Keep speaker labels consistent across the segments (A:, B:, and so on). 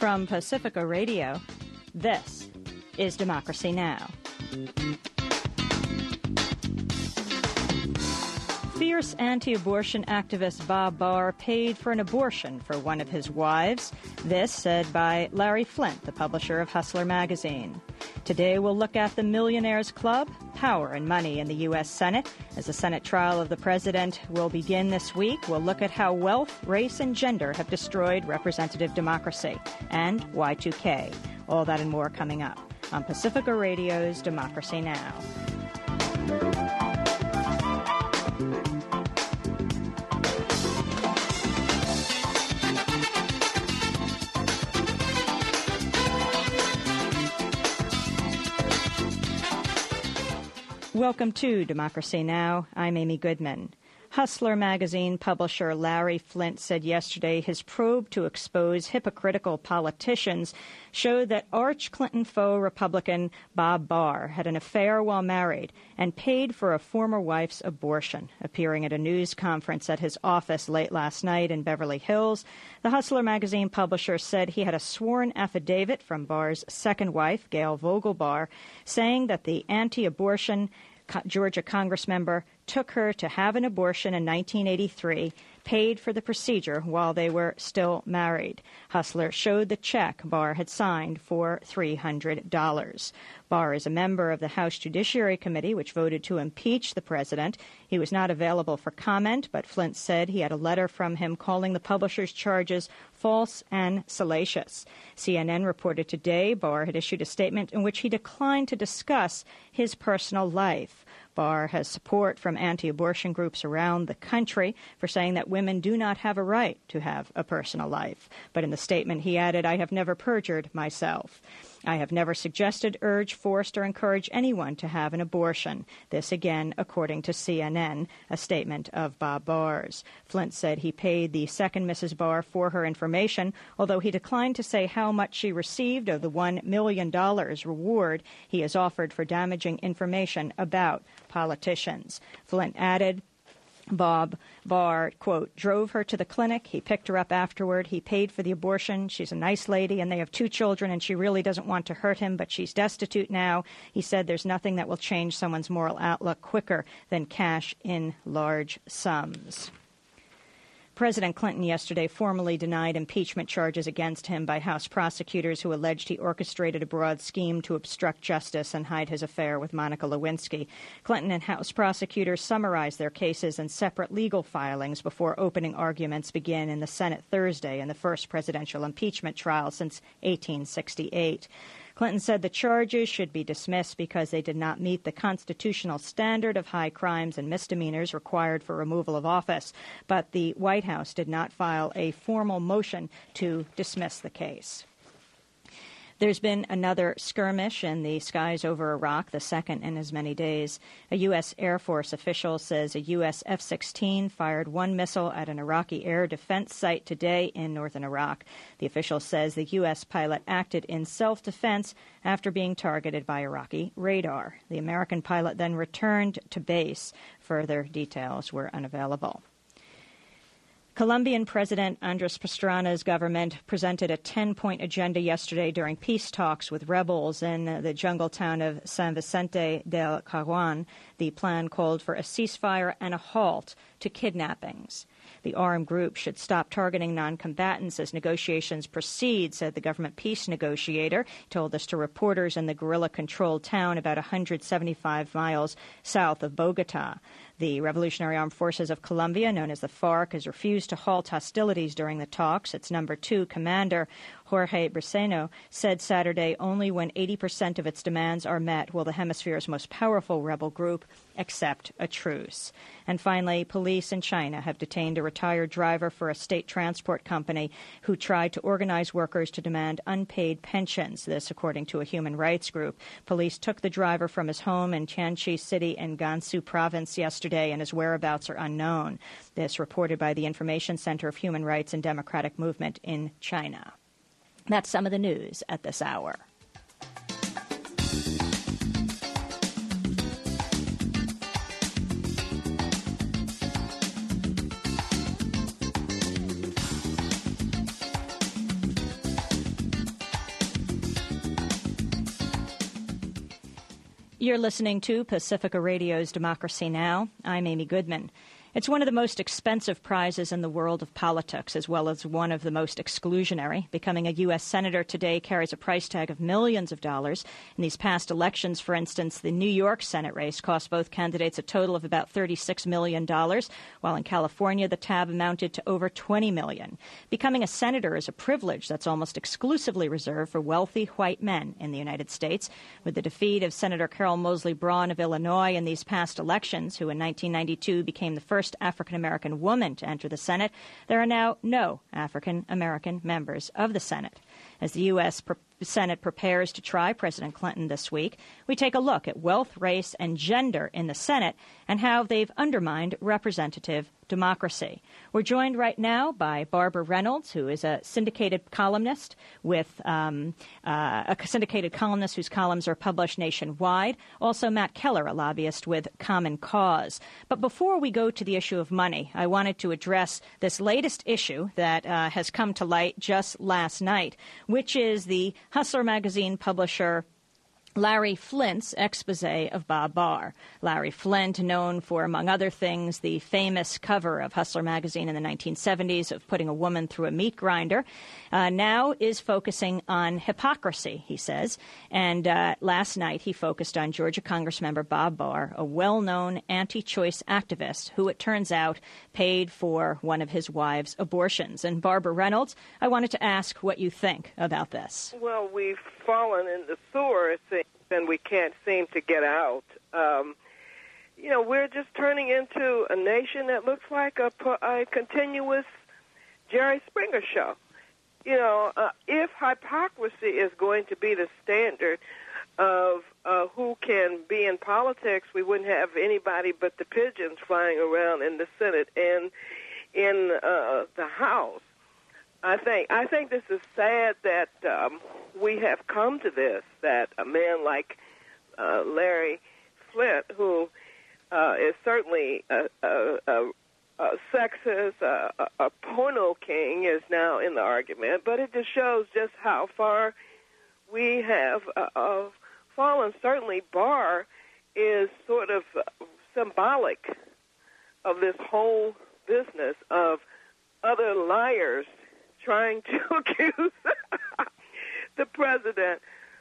A: From Pacifica Radio, this is Democracy Now! Fierce anti-abortion activist Bob Barr paid for an abortion for one of his wives. This said by Larry Flynt, the publisher of Hustler magazine. Today we'll look at the Millionaires Club, power and money in the U.S. Senate. As the Senate trial of the president will begin this week, we'll look at how wealth, race, and gender have destroyed representative democracy, and Y2K. All that and more coming up on Pacifica Radio's Democracy Now! Welcome to Democracy Now! I'm Amy Goodman. Hustler magazine publisher Larry Flynt said yesterday his probe to expose hypocritical politicians showed that arch-Clinton foe Republican Bob Barr had an affair while married and paid for a former wife's abortion. Appearing at a news conference at his office late last night in Beverly Hills, the Hustler magazine publisher said he had a sworn affidavit from Barr's second wife, Gail Vogelbar, saying that the anti-abortion Georgia Congressmember took her to have an abortion in 1983, paid for the procedure while they were still married. Hustler showed the check Barr had signed for $300. Barr is a member of the House Judiciary Committee, which voted to impeach the president. He was not available for comment, but Flynt said he had a letter from him calling the publisher's charges false and salacious. CNN reported today Barr had issued a statement in which he declined to discuss his personal life. Barr has support from anti-abortion groups around the country for saying that women do not have a right to have a personal life. But in the statement he added, "I have never perjured myself. I have never suggested, urged, forced, or encouraged anyone to have an abortion." This again, according to CNN, a statement of Bob Barr's. Flynt said he paid the second Mrs. Barr for her information, although he declined to say how much she received of the $1 million reward he has offered for damaging information about politicians. Flynt added, Bob Barr, quote, drove her to the clinic. He picked her up afterward. He paid for the abortion. She's a nice lady, and they have 2 children, and she really doesn't want to hurt him, but she's destitute now. He said there's nothing that will change someone's moral outlook quicker than cash in large sums. President Clinton yesterday formally denied impeachment charges against him by House prosecutors who alleged he orchestrated a broad scheme to obstruct justice and hide his affair with Monica Lewinsky. Clinton and House prosecutors summarized their cases in separate legal filings before opening arguments begin in the Senate Thursday in the first presidential impeachment trial since 1868. Clinton said the charges should be dismissed because they did not meet the constitutional standard of high crimes and misdemeanors required for removal of office, but the White House did not file a formal motion to dismiss the case. There's been another skirmish in the skies over Iraq, the second in as many days. A U.S. Air Force official says a U.S. F-16 fired one missile at an Iraqi air defense site today in northern Iraq. The official says the U.S. pilot acted in self-defense after being targeted by Iraqi radar. The American pilot then returned to base. Further details were unavailable. Colombian President Andrés Pastrana's government presented a 10-point agenda yesterday during peace talks with rebels in the jungle town of San Vicente del Caguán. The plan called for a ceasefire and a halt to kidnappings. The armed group should stop targeting non-combatants as negotiations proceed, said the government peace negotiator. He told this to reporters in the guerrilla-controlled town about 175 miles south of Bogota. The Revolutionary Armed Forces of Colombia, known as the FARC, has refused to halt hostilities during the talks. Its number 2 commander, Jorge Briceño, said Saturday only when 80% of its demands are met will the hemisphere's most powerful rebel group accept a truce. And finally, police in China have detained a retired driver for a state transport company who tried to organize workers to demand unpaid pensions. This, according to a human rights group. Police took the driver from his home in Tianqi City in Gansu province yesterday, and his whereabouts are unknown. This reported by the Information Center of Human Rights and Democratic Movement in China. That's some of the news at this hour. You're listening to Pacifica Radio's Democracy Now! I'm Amy Goodman. It's one of the most expensive prizes in the world of politics, as well as one of the most exclusionary. Becoming a U.S. Senator today carries a price tag of millions of dollars. In these past elections, for instance, the New York Senate race cost both candidates a total of about $36 million, while in California the tab amounted to over $20 million. Becoming a senator is a privilege that's almost exclusively reserved for wealthy white men in the United States. With the defeat of Senator Carol Moseley Braun of Illinois in these past elections, who in 1992 became the first African-American woman to enter the Senate, there are now no African-American members of the Senate. As the U.S. Senate prepares to try President Clinton this week, we take a look at wealth, race, and gender in the Senate and how they've undermined representative democracy. We're joined right now by Barbara Reynolds, who is a syndicated columnist whose columns are published nationwide. Also, Matt Keller, a lobbyist with Common Cause. But before we go to the issue of money, I wanted to address this latest issue that has come to light just last night, which is the Hustler magazine publisher Larry Flynt's expose of Bob Barr. Larry Flynt, known for, among other things, the famous cover of Hustler magazine in the 1970s of putting a woman through a meat grinder, now is focusing on hypocrisy, he says. And last night he focused on Georgia Congressmember Bob Barr, a well-known anti-choice activist who, it turns out, paid for one of his wife's abortions. And Barbara Reynolds, I wanted to ask what you think about this.
B: Well, we've fallen in the sewer, and we can't seem to get out. We're just turning into a nation that looks like a continuous Jerry Springer show. If hypocrisy is going to be the standard of who can be in politics, we wouldn't have anybody but the pigeons flying around in the Senate and in the House. I think this is sad that we have come to this, that a man like Larry Flynt, who is certainly a sexist, a porno king, is now in the argument. But it just shows just how far we have fallen. Certainly Barr is sort of symbolic of this whole business of other liars trying to accuse the president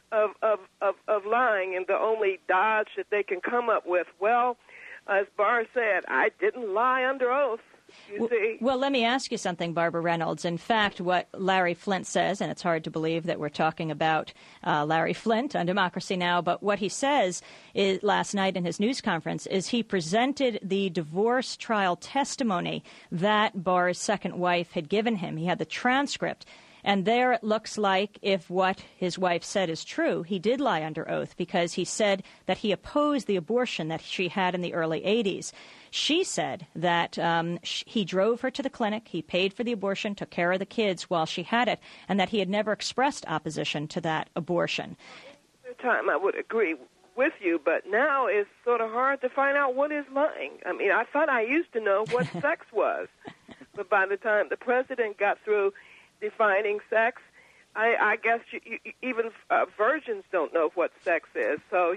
B: of lying, and the only dodge that they can come up with, well, as Barr said, I didn't lie under oath. You see?
A: Well, let me ask you something, Barbara Reynolds. In fact, what Larry Flynt says, and it's hard to believe that we're talking about Larry Flynt on Democracy Now!, but what he says is, last night in his news conference, is he presented the divorce trial testimony that Barr's second wife had given him. He had the transcript. And there it looks like, if what his wife said is true, he did lie under oath, because he said that he opposed the abortion that she had in the early 80s. She said that he drove her to the clinic, he paid for the abortion, took care of the kids while she had it, and that he had never expressed opposition to that abortion.
B: At the time, I would agree with you, but now it's sort of hard to find out what is lying. I mean, I thought I used to know what sex was, but by the time the president got through defining sex, I guess even virgins don't know what sex is. So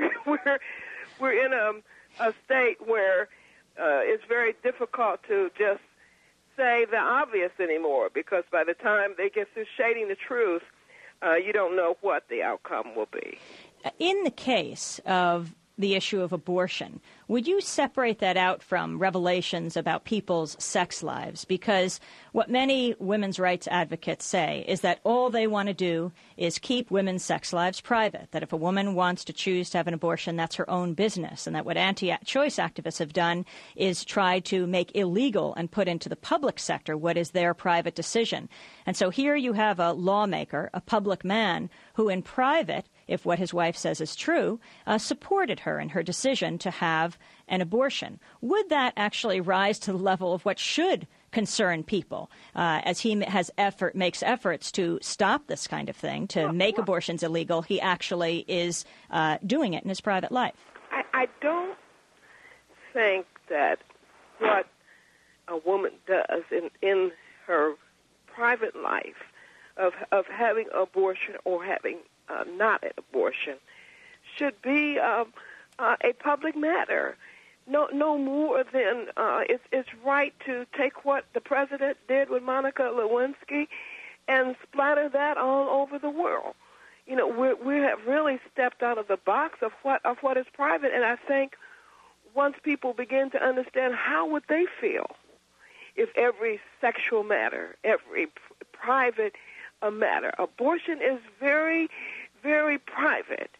B: we're in a state where it's very difficult to just say the obvious anymore, because by the time they get through shading the truth, you don't know what the outcome will be.
A: In the case of the issue of abortion, would you separate that out from revelations about people's sex lives? Because what many women's rights advocates say is that all they want to do is keep women's sex lives private, that if a woman wants to choose to have an abortion, that's her own business, and that what anti-choice activists have done is try to make illegal and put into the public sector what is their private decision. And so here you have a lawmaker, a public man, who in private, if what his wife says is true, supported her in her decision to have an abortion. Would that actually rise to the level of what should concern people, as he makes efforts to stop this kind of thing, to make abortions illegal? He actually is doing it in his private life.
B: I don't think that what a woman does in her private life of having abortion or having not an abortion should be a public matter. No more than it's right to take what the president did with Monica Lewinsky and splatter that all over the world. You know, we have really stepped out of the box of what is private, and I think once people begin to understand, how would they feel if every sexual matter, every private matter, abortion is very, very private.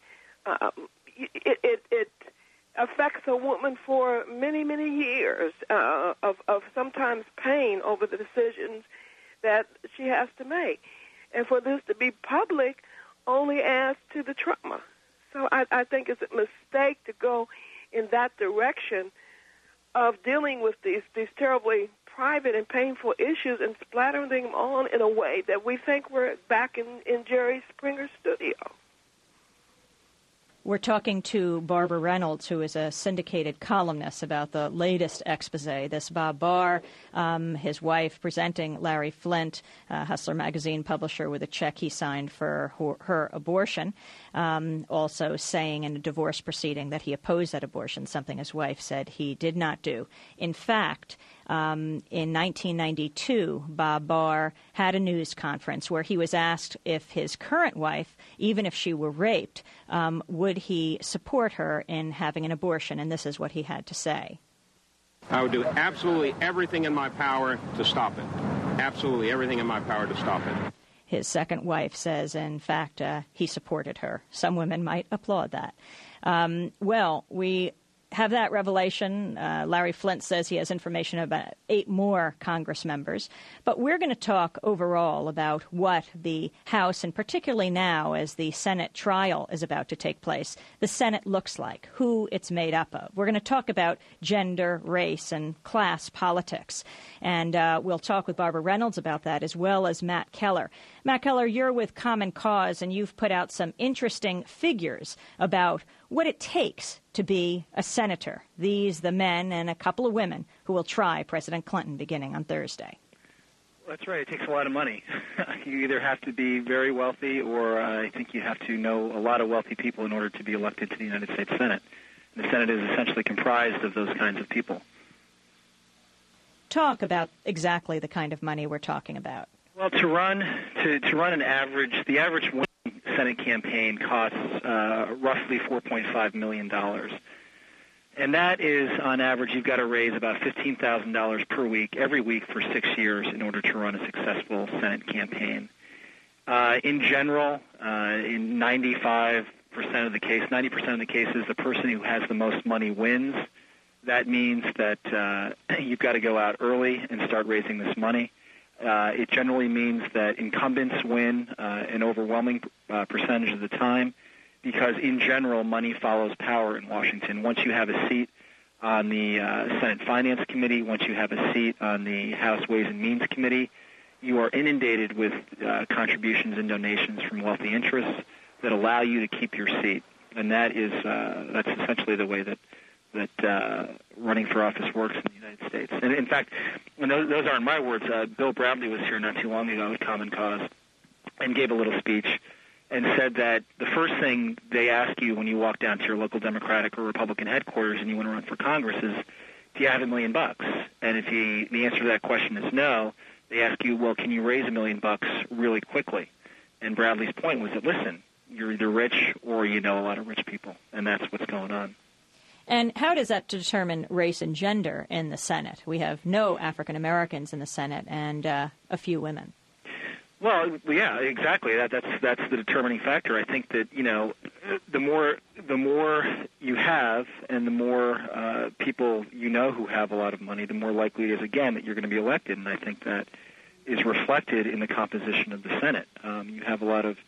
B: It affects a woman for many, many years of sometimes pain over the decisions that she has to make. And for this to be public only adds to the trauma. So I think it's a mistake to go in that direction of dealing with these terribly private and painful issues and splattering them on in a way that we think we're back in Jerry Springer's studio.
A: We're talking to Barbara Reynolds, who is a syndicated columnist, about the latest expose. This Bob Barr, his wife, presenting Larry Flynt, Hustler magazine publisher, with a check he signed for her abortion, also saying in a divorce proceeding that he opposed that abortion, something his wife said he did not do. In fact, in 1992, Bob Barr had a news conference where he was asked if his current wife, even if she were raped, would he support her in having an abortion, and this is what he had to say.
C: I would do absolutely everything in my power to stop it. Absolutely everything in my power to stop it.
A: His second wife says, in fact, he supported her. Some women might applaud that. Well, we have that revelation. Larry Flynt says he has information about 8 more Congress members. But we're going to talk overall about what the House, and particularly now as the Senate trial is about to take place, the Senate looks like, who it's made up of. We're going to talk about gender, race, and class politics. And we'll talk with Barbara Reynolds about that, as well as Matt Keller. Matt Keller, you're with Common Cause, and you've put out some interesting figures about what it takes to be a senator. These, the men and a couple of women who will try President Clinton beginning on Thursday.
D: That's right. It takes a lot of money. You either have to be very wealthy, or I think you have to know a lot of wealthy people in order to be elected to the United States Senate. And the Senate is essentially comprised of those kinds of people.
A: Talk about exactly the kind of money we're talking about.
D: Well, to run an average, the average Senate campaign costs roughly $4.5 million. And that is, on average, you've got to raise about $15,000 per week, every week for 6 years in order to run a successful Senate campaign. In general, in 90% of the cases, the person who has the most money wins. That means that you've got to go out early and start raising this money. It generally means that incumbents win an overwhelming percentage of the time because, in general, money follows power in Washington. Once you have a seat on the Senate Finance Committee, once you have a seat on the House Ways and Means Committee, you are inundated with contributions and donations from wealthy interests that allow you to keep your seat. And that's essentially the way that running for office works in the United States. And in fact, and those aren't my words. Bill Bradley was here not too long ago at Common Cause and gave a little speech and said that the first thing they ask you when you walk down to your local Democratic or Republican headquarters and you want to run for Congress is, do you have $1 million? And if the answer to that question is no, they ask you, well, can you raise $1 million really quickly? And Bradley's point was that, listen, you're either rich or you know a lot of rich people, and that's what's going on.
A: And how does that determine race and gender in the Senate? We have no African Americans in the Senate and a few women.
D: Well, yeah, exactly. That's the determining factor. I think that, you know, the more you have and the more people you know who have a lot of money, the more likely it is, again, that you're going to be elected. And I think that is reflected in the composition of the Senate. You have a lot of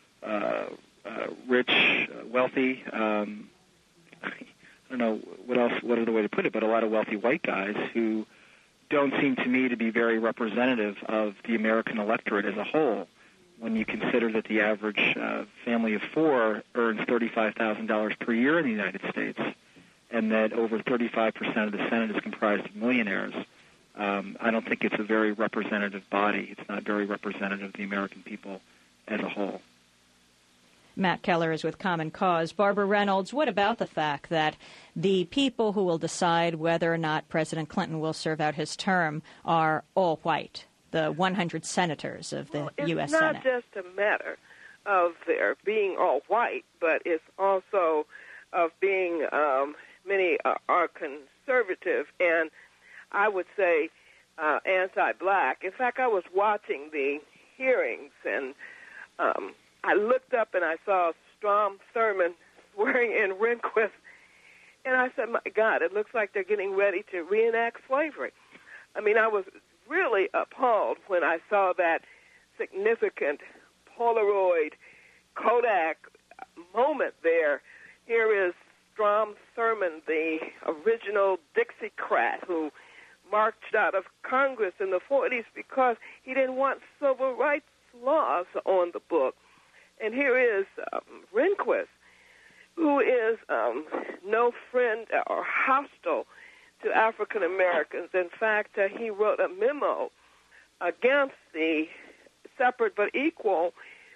D: rich, wealthy, I don't know what other way to put it, but a lot of wealthy white guys who don't seem to me to be very representative of the American electorate as a whole. When you consider that the average family of 4 earns $35,000 per year in the United States, and that over 35% of the Senate is comprised of millionaires, I don't think it's a very representative body. It's not very representative of the American people as a whole.
A: Matt Keller is with Common Cause. Barbara Reynolds, what about the fact that the people who will decide whether or not President Clinton will serve out his term are all white, the 100 senators of the U.S. Senate?
B: It's not just a matter of their being all white, but it's also of being, many are conservative, and I would say anti-black. In fact, I was watching the hearings, and I looked up and I saw Strom Thurmond swearing in Rehnquist, and I said, my God, it looks like they're getting ready to reenact slavery. I mean, I was really appalled when I saw that significant Polaroid Kodak moment there. Here is Strom Thurmond, the original Dixiecrat who marched out of Congress in the 40s because he didn't want civil rights laws on the book. And here is Rehnquist, who is no friend or hostile to African Americans. In fact, he wrote a memo against the separate but equal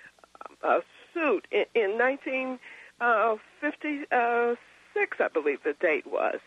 B: suit in 1956, I believe the date was.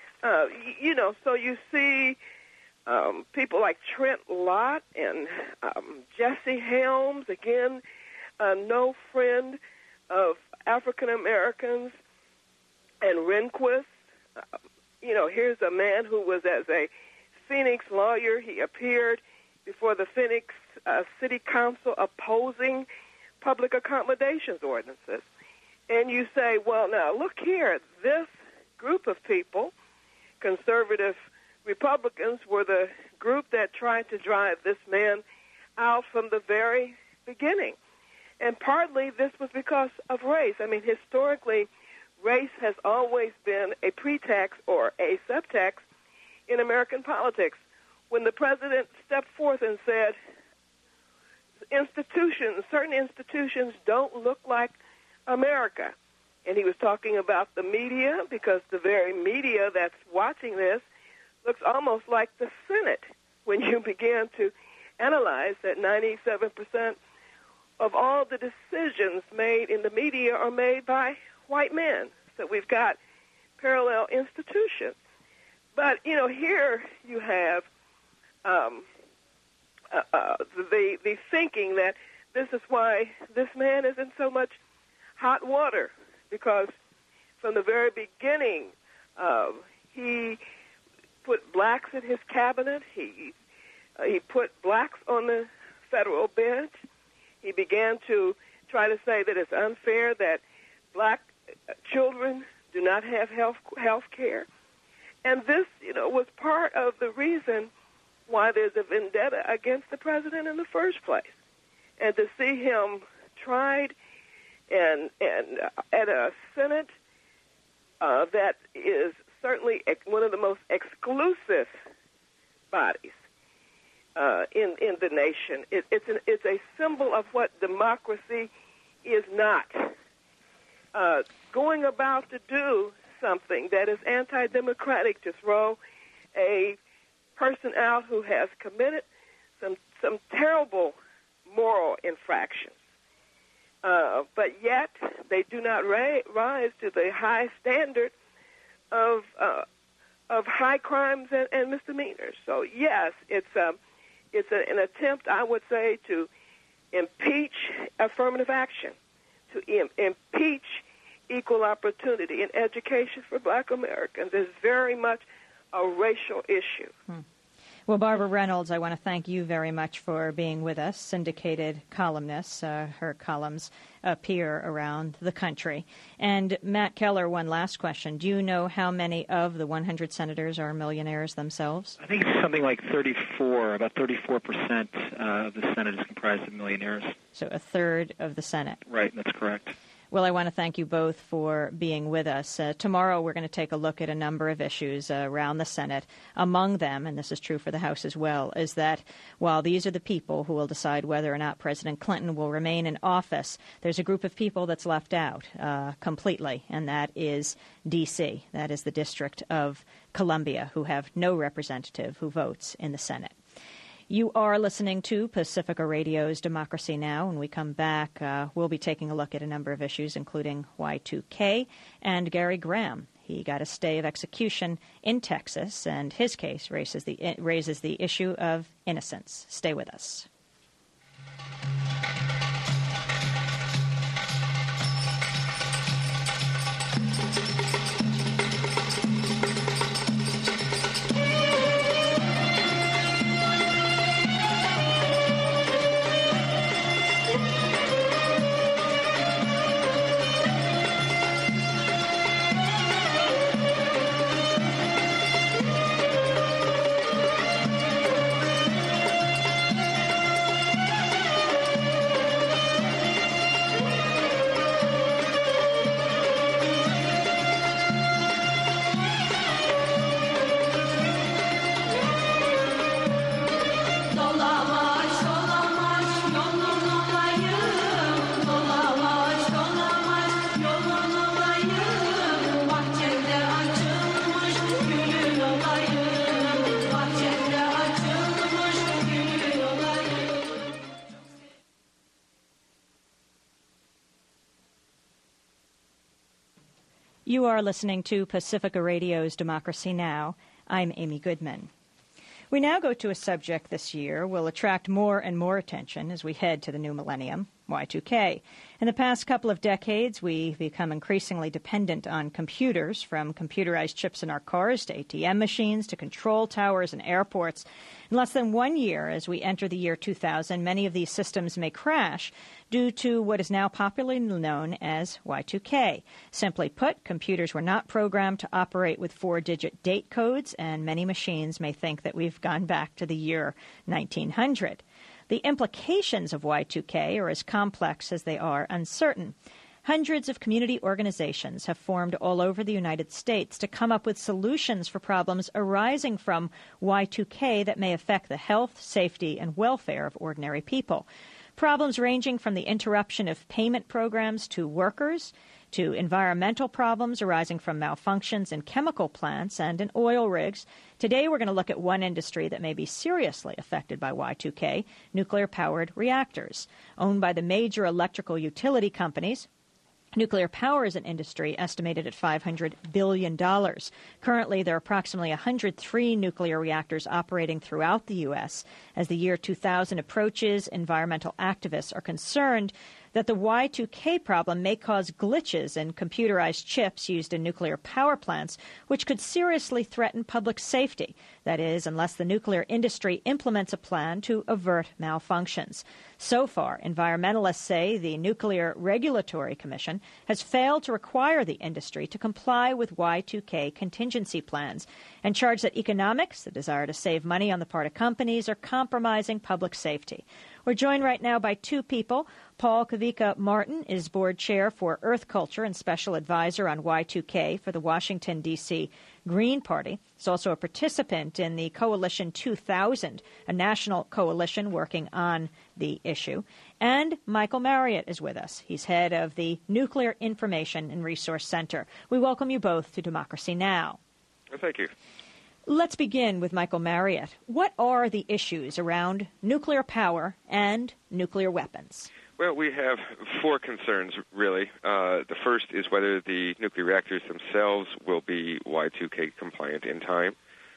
B: So you see people like Trent Lott and Jesse Helms, again, no friend of African Americans, and Rehnquist. Here's a man who was as a Phoenix lawyer. He appeared before the Phoenix City Council opposing public accommodations ordinances. And you say, well, now, look here. This group of people, conservative Republicans, were the group that tried to drive this man out from the very beginning. And partly this was because of race. I mean, historically, race has always been a pretext or a subtext in American politics. When the president stepped forth and said, certain institutions don't look like America, and he was talking about the media, because the very media that's watching this looks almost like the Senate when you begin to analyze that 97% of all the decisions made in the media are made by white men. So we've got parallel institutions. But, here you have the thinking that this is why this man is in so much hot water, because from the very beginning, he put blacks in his cabinet. He put blacks on the federal bench. He began to try to say that it's unfair that black children do not have health care. And this, was part of the reason why there's a vendetta against the president in the first place. And to see him tried and at a Senate that is certainly one of the most exclusive bodies in the nation. It's a symbol of what democracy is not. Going about to do something that is anti-democratic, to throw a person out who has committed some terrible moral infractions. But yet they do not rise to the high standard of high crimes and misdemeanors. So yes, it's an attempt, I would say, to impeach affirmative action, to impeach equal opportunity in education for black Americans. Is very much a racial issue.
A: Well, Barbara Reynolds, I want to thank you very much for being with us. Syndicated columnist. Her columns appear around the country. And Matt Keller, one last question. Do you know how many of the 100 senators are millionaires themselves?
D: I think it's something like 34. About 34% of the Senate is comprised of millionaires.
A: So a third of the Senate.
D: Right, that's correct.
A: Well, I want to thank you both for being with us. Tomorrow we're going to take a look at a number of issues around the Senate. Among them, and this is true for the House as well, is that while these are the people who will decide whether or not President Clinton will remain in office, there's a group of people that's left out completely, and that is D.C., that is the District of Columbia, who have no representative who votes in the Senate. You are listening to Pacifica Radio's Democracy Now! When we come back, we'll be taking a look at a number of issues, including Y2K and Gary Graham. He got a stay of execution in Texas, and his case raises the issue of innocence. Stay with us. You are listening to Pacifica Radio's Democracy Now! I'm Amy Goodman. We now go to a subject this year will attract more and more attention as we head to the new millennium, Y2K. In the past couple of decades, we've become increasingly dependent on computers, from computerized chips in our cars to ATM machines to control towers and airports. In less than 1 year, as we enter the year 2000, many of these systems may crash due to what is now popularly known as Y2K. Simply put, computers were not programmed to operate with 4-digit date codes, and many machines may think that we've gone back to the year 1900. The implications of Y2K are as complex as they are uncertain. Hundreds of community organizations have formed all over the United States to come up with solutions for problems arising from Y2K that may affect the health, safety, and welfare of ordinary people. Problems ranging from the interruption of payment programs to workers, to environmental problems arising from malfunctions in chemical plants and in oil rigs. Today we're going to look at one industry that may be seriously affected by Y2K, nuclear-powered reactors. Owned by the major electrical utility companies, nuclear power is an industry estimated at $500 billion. Currently, there are approximately 103 nuclear reactors operating throughout the U.S. As the year 2000 approaches, environmental activists are concerned that the Y2K problem may cause glitches in computerized chips used in nuclear power plants, which could seriously threaten public safety. That is, unless the nuclear industry implements a plan to avert malfunctions. So far, environmentalists say the Nuclear Regulatory Commission has failed to require the industry to comply with Y2K contingency plans and charge that economics, the desire to save money on the part of companies, are compromising public safety. We're joined right now by two people. Paul Kavika Martin is board chair for Earth Culture and special advisor on Y2K for the Washington, D.C. Green Party. He's also a participant in the Coalition 2000, a national coalition working on the issue. And Michael Marriott is with us. He's head of the Nuclear Information and Resource Center. We welcome you both to Democracy Now!
E: Well, thank you.
A: Let's begin with Michael Marriott. What are the issues around nuclear power and nuclear weapons?
E: Well, we have four concerns, really. The first is whether the nuclear reactors themselves will be Y2K compliant in time.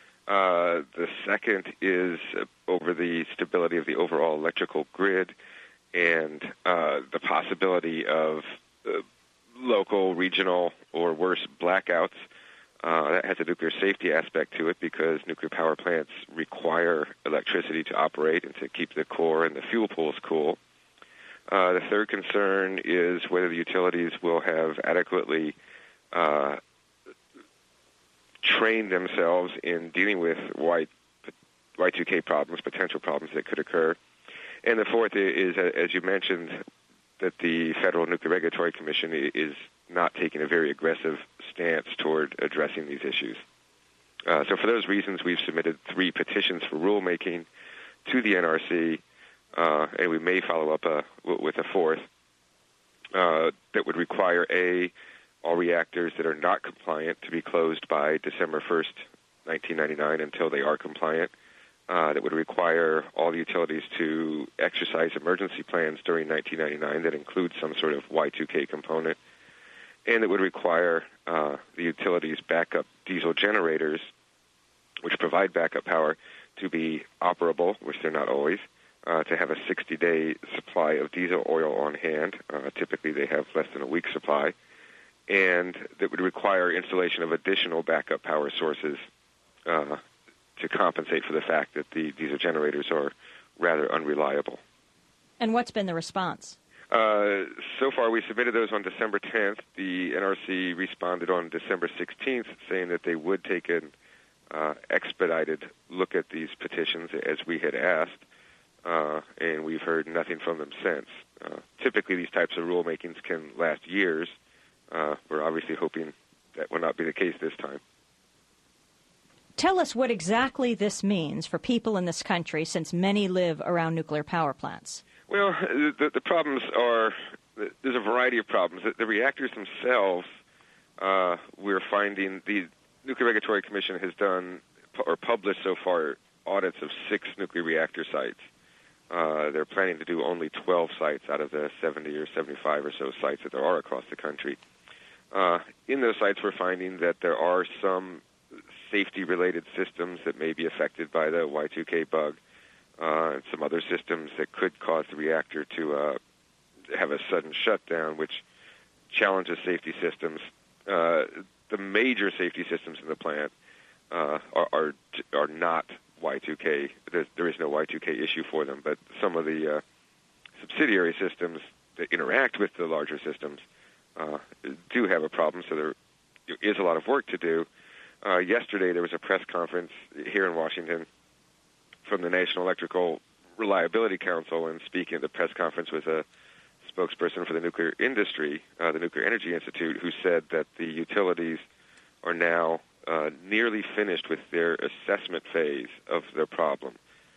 E: The second is over the stability of the overall electrical grid and the possibility of local, regional, or worse, blackouts. That has a nuclear safety aspect to it because nuclear power plants require electricity to operate and to keep the core and the fuel pools cool. The third concern is whether the utilities will have adequately trained themselves in dealing with Y2K problems, potential problems that could occur. And the fourth is, as you mentioned, that the Federal Nuclear Regulatory Commission is not taking a very aggressive stance toward addressing these issues. So for those reasons, we've submitted 3 petitions for rulemaking to the NRC, and we may follow up with a fourth that would require, A, all reactors that are not compliant to be closed by December 1st, 1999 until they are compliant. that would require all the utilities to exercise emergency plans during 1999 that include some sort of Y2K component, and it would require the utilities' backup diesel generators, which provide backup power, to be operable, which they're not always, to have a 60-day supply of diesel oil on hand. Typically, they have less than a week's supply, and that would require installation of additional backup power sources to compensate for the fact that the diesel generators are rather unreliable.
A: And what's been the response?
E: So far, we submitted those on December 10th. The NRC responded on December 16th, saying that they would take an expedited look at these petitions as we had asked, and we've heard nothing from them since. Typically, these types of rulemakings can last years. We're obviously hoping that will not be the case this time.
A: Tell us what exactly this means for people in this country, since many live around nuclear power plants.
E: Well, the problems are, there's a variety of problems. The reactors themselves, we're finding, the Nuclear Regulatory Commission has done or published so far audits of 6 nuclear reactor sites. They're planning to do only 12 sites out of the 70 or 75 or so sites that there are across the country. In those sites, we're finding that there are some safety-related systems that may be affected by the Y2K bug, and some other systems that could cause the reactor to have a sudden shutdown, which challenges safety systems. The major safety systems in the plant are not Y2K. There is no Y2K issue for them, but some of the subsidiary systems that interact with the larger systems do have a problem, so there is a lot of work to do. Yesterday, there was a press conference here in Washington from the National Electrical Reliability Council, and speaking at the press conference was a spokesperson for the nuclear industry, the Nuclear Energy Institute, who said that the utilities are now nearly finished with their assessment phase of the problem.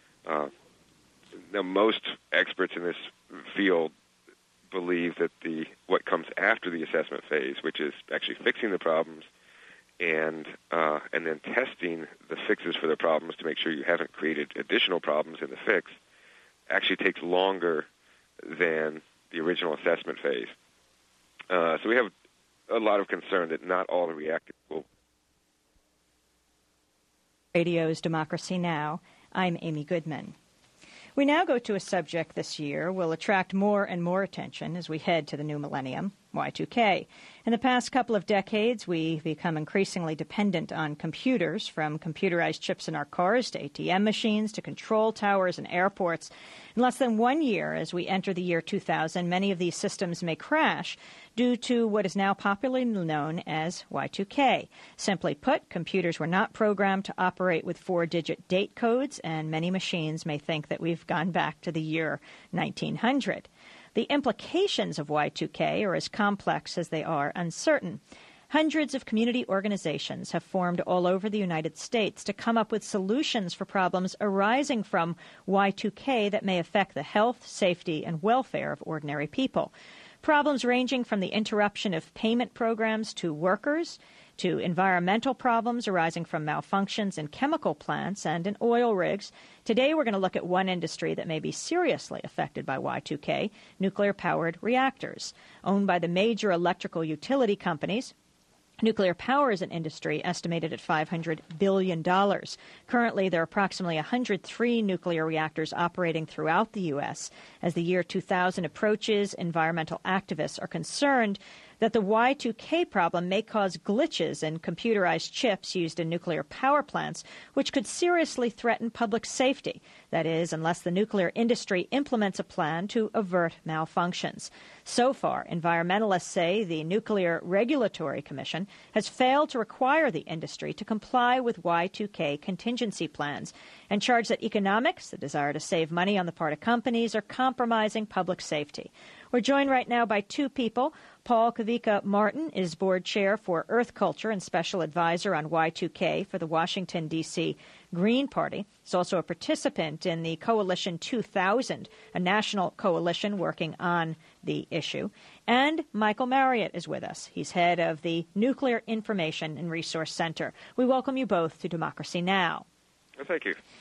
E: Now, most experts in this field believe that what comes after the assessment phase, which is actually fixing the problems and then testing the fixes for the problems to make sure you haven't created additional problems in the fix, actually takes longer than the original assessment phase. So we have a lot of concern that not all the reactors will.
A: Radio's Democracy Now! I'm Amy Goodman. We now go to a subject this year will attract more and more attention as we head to the new millennium, Y2K. In the past couple of decades, we've become increasingly dependent on computers, from computerized chips in our cars to ATM machines to control towers and airports. In less than 1 year, as we enter the year 2000, many of these systems may crash due to what is now popularly known as Y2K. Simply put, computers were not programmed to operate with 4-digit date codes, and many machines may think that we've gone back to the year 1900. The implications of Y2K are as complex as they are uncertain. Hundreds of community organizations have formed all over the United States to come up with solutions for problems arising from Y2K that may affect the health, safety, and welfare of ordinary people. Problems ranging from the interruption of payment programs to workers, to environmental problems arising from malfunctions in chemical plants and in oil rigs. Today we're going to look at one industry that may be seriously affected by Y2K, nuclear-powered reactors. Owned by the major electrical utility companies, nuclear power is an industry estimated at $500 billion. Currently, there are approximately 103 nuclear reactors operating throughout the U.S. As the year 2000 approaches, environmental activists are concerned that the Y2K problem may cause glitches in computerized chips used in nuclear power plants, which could seriously threaten public safety. That is, unless the nuclear industry implements a plan to avert malfunctions. So far, environmentalists say the Nuclear Regulatory Commission has failed to require the industry to comply with Y2K contingency plans and charge that economics, the desire to save money on the part of companies, are compromising public safety. We're joined right now by two people. Paul Kavika-Martin is board chair for Earth Culture and special advisor on Y2K for the Washington, D.C. Green Party. He's also a participant in the Coalition 2000, a national coalition working on the issue. And Michael Marriott is with us. He's head of the Nuclear Information and Resource Center. We welcome you both to Democracy Now!
E: Well, thank you.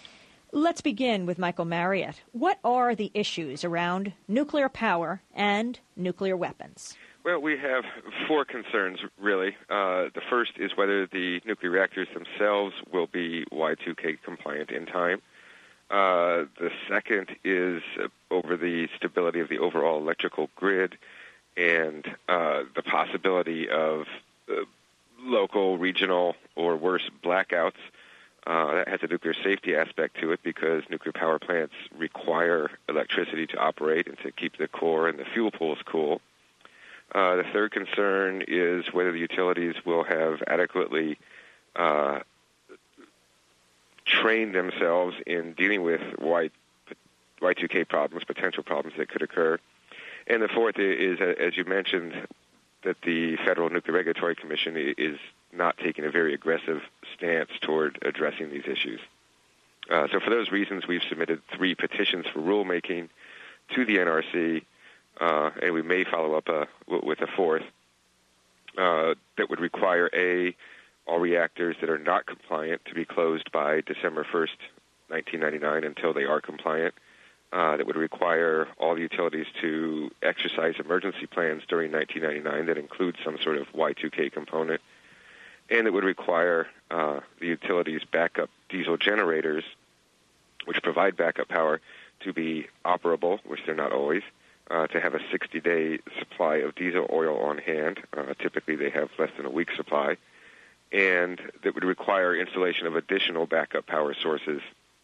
A: Let's begin with Michael Marriott. What are the issues around nuclear power and nuclear weapons?
E: Well, we have four concerns, really. The first is whether the nuclear reactors themselves will be Y2K compliant in time. The second is over the stability of the overall electrical grid and the possibility of local, regional, or worse, blackouts. That has a nuclear safety aspect to it because nuclear power plants require electricity to operate and to keep the core and the fuel pools cool. The third concern is whether the utilities will have adequately trained themselves in dealing with Y2K problems, potential problems that could occur. And the fourth is, as you mentioned, that the Federal Nuclear Regulatory Commission is not taking a very aggressive stance toward addressing these issues. So for those reasons, we've submitted 3 petitions for rulemaking to the NRC, and we may follow up with a fourth that would require, A, all reactors that are not compliant to be closed by December 1st, 1999 until they are compliant. That would require all the utilities to exercise emergency plans during 1999 that include some sort of Y2K component. And it would require the utilities' backup diesel generators, which provide backup power, to be operable, which they're not always, to have a 60-day supply of diesel oil on hand. Typically, they have less than a week's supply. And that would require installation of additional backup power sources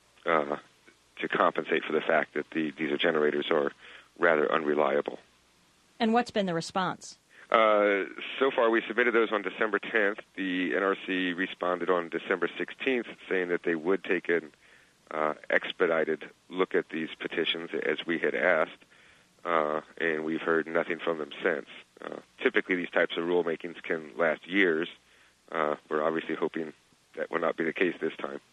E: to compensate for the fact that the diesel generators are rather unreliable.
A: And what's been the response?
E: So far, we submitted those on December 10th. The NRC responded on December 16th, saying that they would take an expedited look at these petitions as we had asked, and we've heard nothing from them since. Typically, these types of rulemakings can last years. We're obviously hoping that will not be the case this time.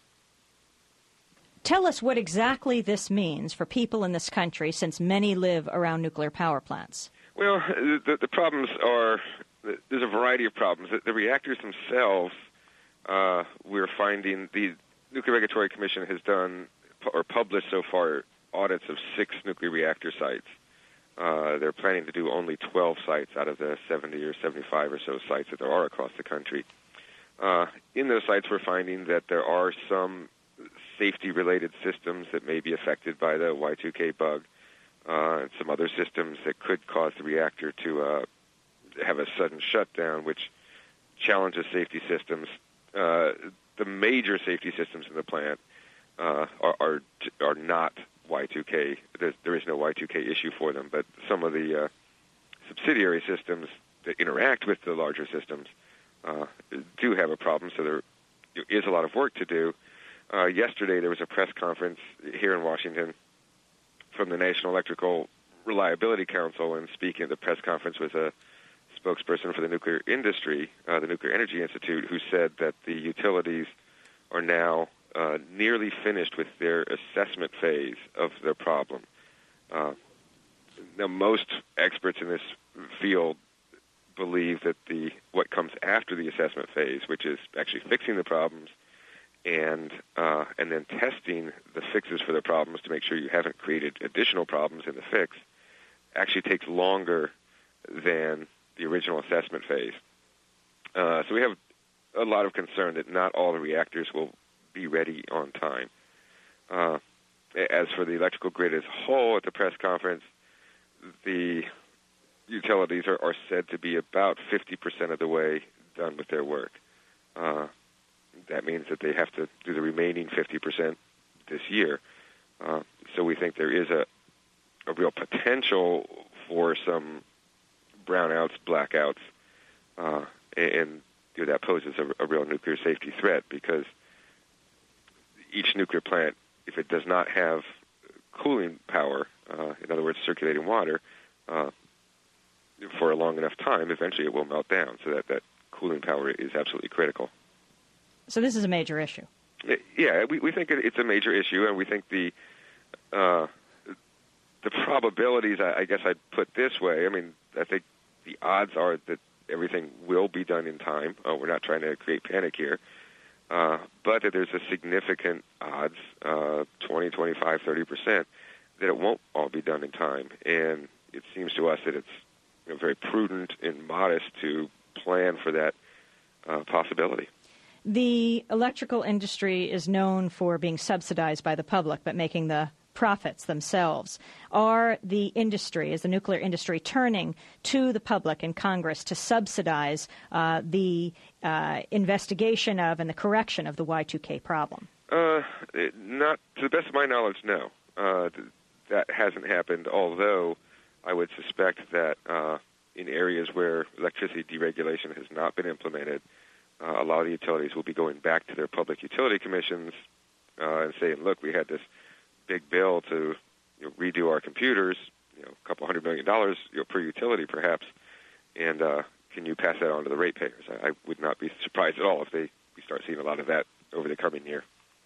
A: Tell us what exactly this means for people in this country, since many live around nuclear power plants.
E: Well, the problems are, there's a variety of problems. The reactors themselves, we're finding, the Nuclear Regulatory Commission has done or published so far audits of 6 nuclear reactor sites. They're planning to do only 12 sites out of the 70 or 75 or so sites that there are across the country. In those sites, we're finding that there are some safety-related systems that may be affected by the Y2K bug, and some other systems that could cause the reactor to have a sudden shutdown, which challenges safety systems. The major safety systems in the plant are not Y2K. There is no Y2K issue for them, but some of the subsidiary systems that interact with the larger systems do have a problem, so there is a lot of work to do. Yesterday, there was a press conference here in Washington from the National Electrical Reliability Council, and speaking at the press conference was a spokesperson for the nuclear industry, the Nuclear Energy Institute, who said that the utilities are now nearly finished with their assessment phase of the problem. Now, most experts in this field believe that what comes after the assessment phase, which is actually fixing the problems and then testing the fixes for the problems to make sure you haven't created additional problems in the fix, actually takes longer than the original assessment phase. So we have a lot of concern that not all the reactors will be ready on time. As for the electrical grid as a whole, at the press conference, the utilities are said to be about 50% of the way done with their work. That means that they have to do the remaining 50% this year. So we think there is a real potential for some brownouts, blackouts, and that poses a real nuclear safety threat, because each nuclear plant, if it does not have cooling power, in other words, circulating water, for a long enough time, eventually it will melt down. So that cooling power is absolutely critical.
A: So this is a major issue.
E: Yeah, we think it's a major issue, and we think the probabilities, I guess I'd put this way, I think the odds are that everything will be done in time. We're not trying to create panic here. but that there's a significant odds, 20, 25, 30%, that it won't all be done in time. And it seems to us that it's very prudent and modest to plan for that possibility.
A: The electrical industry is known for being subsidized by the public, but making the profits themselves. Are the industry, is the nuclear industry turning to the public and Congress to subsidize the investigation of and the correction of the Y2K problem?
E: Not to the best of my knowledge, no. That hasn't happened, although I would suspect that in areas where electricity deregulation has not been implemented, a lot of the utilities will be going back to their public utility commissions and saying, look, we had this big bill to redo our computers, a couple $100 million per utility perhaps, and can you pass that on to the ratepayers? I would not be surprised at all if we start seeing a lot of that over the coming year.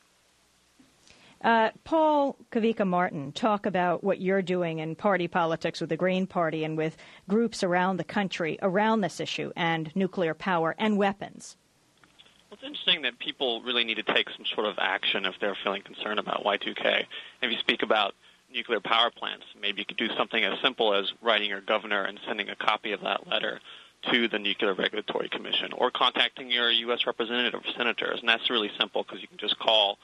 A: Paul Kavika-Martin, talk about what you're doing in party politics with the Green Party and with groups around the country around this issue and nuclear power and weapons.
F: Well, it's interesting that people really need to take some sort of action if they're feeling concerned about Y2K. If you speak about nuclear power plants, maybe you could do something as simple as writing your governor and sending a copy of that letter to the Nuclear Regulatory Commission, or contacting your U.S. representative or senators. And that's really simple because you can just call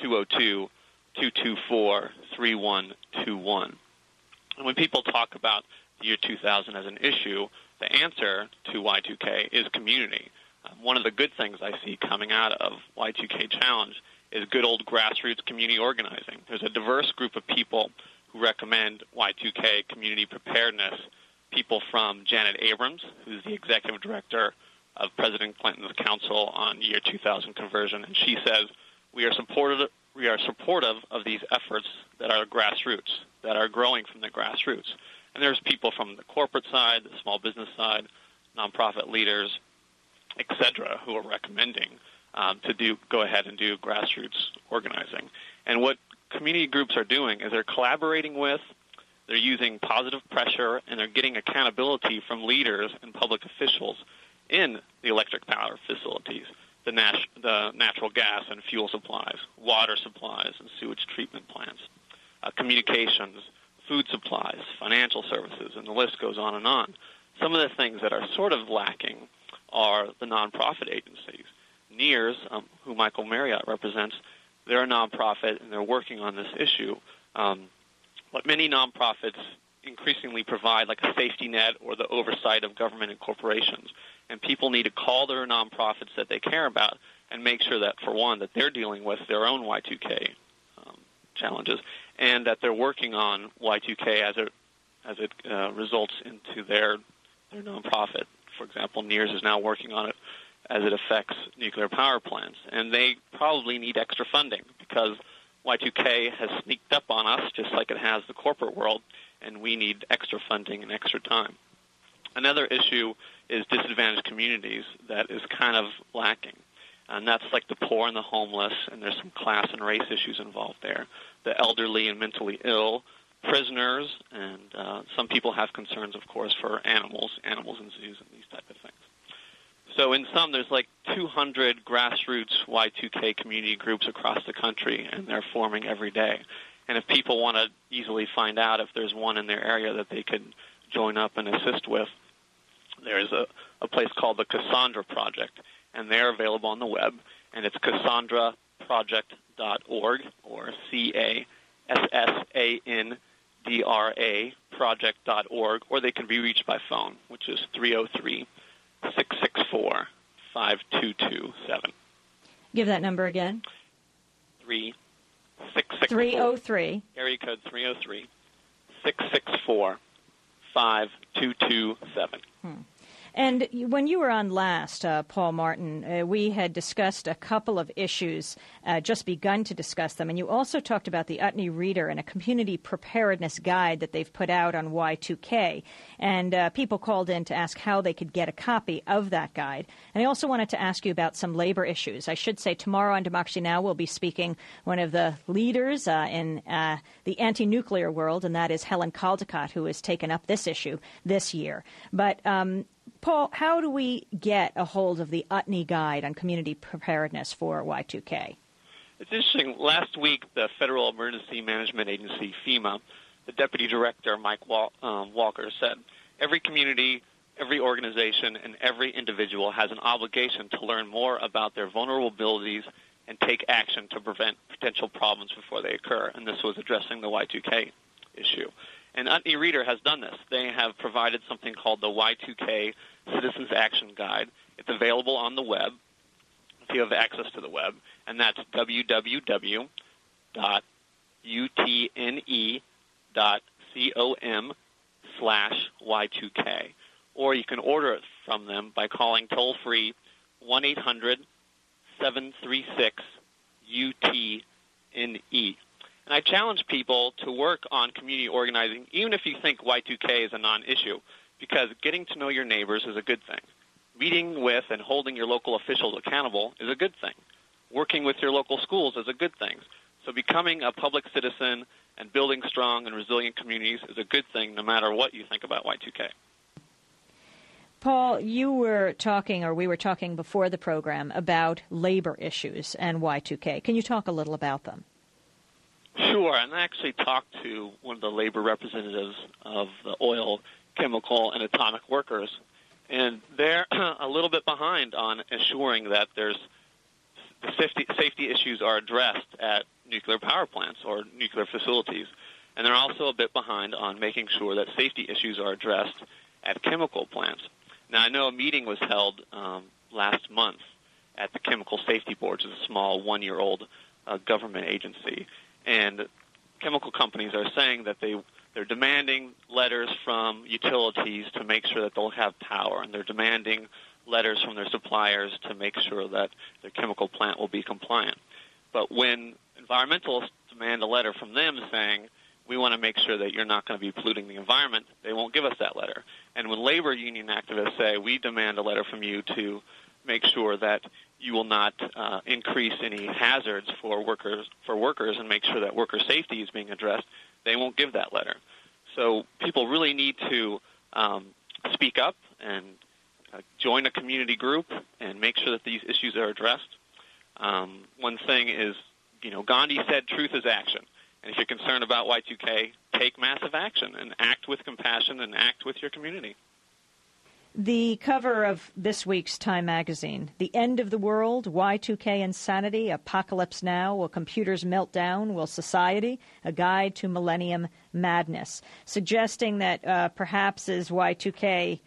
F: 202-224-3121. And when people talk about the year 2000 as an issue, the answer to Y2K is community. One of the good things I see coming out of Y2K Challenge is good old grassroots community organizing. There's a diverse group of people who recommend Y2K community preparedness. People from Janet Abrams, who's the executive director of President Clinton's Council on Year 2000 Conversion, and she says, we are supportive of these efforts that are grassroots, that are growing from the grassroots. And there's people from the corporate side, the small business side, nonprofit leaders, etc., who are recommending to go ahead and do grassroots organizing. And what community groups are doing is they're collaborating with, they're using positive pressure, and they're getting accountability from leaders and public officials in the electric power facilities, the natural gas and fuel supplies, water supplies and sewage treatment plants, communications, food supplies, financial services, and the list goes on and on. Some of the things that are sort of lacking are the nonprofit agencies. NEARS, who Michael Marriott represents, they're a nonprofit and they're working on this issue. But many nonprofits increasingly provide like a safety net or the oversight of government and corporations. And people need to call their nonprofits that they care about and make sure that, for one, that they're dealing with their own Y2K challenges and that they're working on Y2K as it results into their nonprofit. For example, NEARS is now working on it as it affects nuclear power plants. And they probably need extra funding because Y2K has sneaked up on us just like it has the corporate world, and we need extra funding and extra time. Another issue is disadvantaged communities that is kind of lacking. And that's like the poor and the homeless, and there's some class and race issues involved there. The elderly and mentally ill, prisoners, and some people have concerns, of course, for animals in zoos and these type of things. So in sum, there's like 200 grassroots Y2K community groups across the country, and they're forming every day. And if people want to easily find out if there's one in their area that they could join up and assist with, there's a place called the Cassandra Project, and they're available on the web, and it's cassandraproject.org, or CASSANDRA project.org, or they can be reached by phone, which is 303-664-5227.
A: Give that number again. 303. Area
F: code 303-664-5227.
A: And when you were on last, Paul Martin, we had discussed a couple of issues, just begun to discuss them. And you also talked about the Utne Reader and a community preparedness guide that they've put out on Y2K. And people called in to ask how they could get a copy of that guide. And I also wanted to ask you about some labor issues. I should say tomorrow on Democracy Now! We'll be speaking one of the leaders in the anti-nuclear world, and that is Helen Caldicott, who has taken up this issue this year. But Paul, how do we get a hold of the UTNI guide on community preparedness for Y2K?
F: It's interesting. Last week, the Federal Emergency Management Agency, FEMA, the Deputy Director, Mike Walker, said every community, every organization, and every individual has an obligation to learn more about their vulnerabilities and take action to prevent potential problems before they occur. And this was addressing the Y2K issue. And UTNI Reader has done this. They have provided something called the Y2K Citizens Action Guide. It's available on the web if you have access to the web, and that's www.utne.com/Y2K. Or you can order it from them by calling toll-free 1-800-736-UTNE. And I challenge people to work on community organizing, even if you think Y2K is a non-issue, because getting to know your neighbors is a good thing. Meeting with and holding your local officials accountable is a good thing. Working with your local schools is a good thing. So becoming a public citizen and building strong and resilient communities is a good thing no matter what you think about Y2K.
A: Paul, we were talking before the program about labor issues and Y2K. Can you talk a little about them?
F: Sure, and I actually talked to one of the labor representatives of the oil, chemical, and atomic workers, and they're a little bit behind on assuring that the safety issues are addressed at nuclear power plants or nuclear facilities. And they're also a bit behind on making sure that safety issues are addressed at chemical plants. Now, I know a meeting was held last month at the Chemical Safety Board, which is a small one-year-old government agency. And chemical companies are saying that they're demanding letters from utilities to make sure that they'll have power, and they're demanding letters from their suppliers to make sure that their chemical plant will be compliant. But when environmentalists demand a letter from them saying, we want to make sure that you're not going to be polluting the environment, they won't give us that letter. And when labor union activists say, we demand a letter from you to make sure that you will not increase any hazards for workers and make sure that worker safety is being addressed, they won't give that letter. So people really need to speak up and join a community group and make sure that these issues are addressed. One thing is, Gandhi said truth is action. And if you're concerned about Y2K, take massive action and act with compassion and act with your community.
A: The cover of this week's Time magazine, The End of the World, Y2K Insanity, Apocalypse Now, Will Computers Melt Down, Will Society, A Guide to Millennium Madness, suggesting that perhaps as Y2K,